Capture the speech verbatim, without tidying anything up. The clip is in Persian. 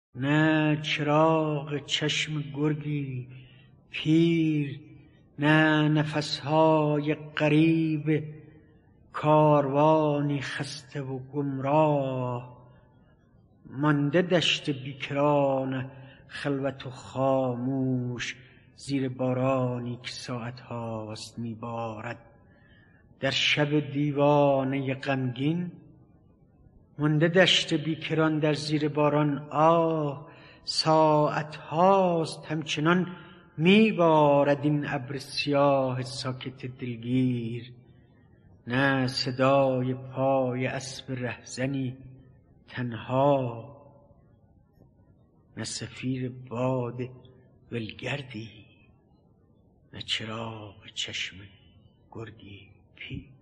نه چراغ چشم گرگی پیر، نه نفسهای غریب کاروانی خسته و گمراه. مانده دشت بیکران خلوت و خاموش، زیر بارانی که ساعت هاست میبارد. در شب دیوانه غمگین مانده دشت بیکران در زیر باران. آه ساعت هاست همچنان میبارد این ابر سیاه ساکت دلگیر. نه صدای پای اسب رهزنی تنها، نه صفیر باد ولگردی، نه چراغ چشم گرگی پیر.